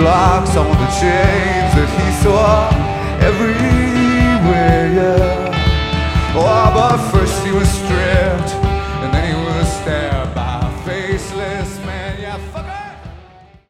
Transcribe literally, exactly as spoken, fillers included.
locks on the chains that he saw everywhere, yeah. Oh, but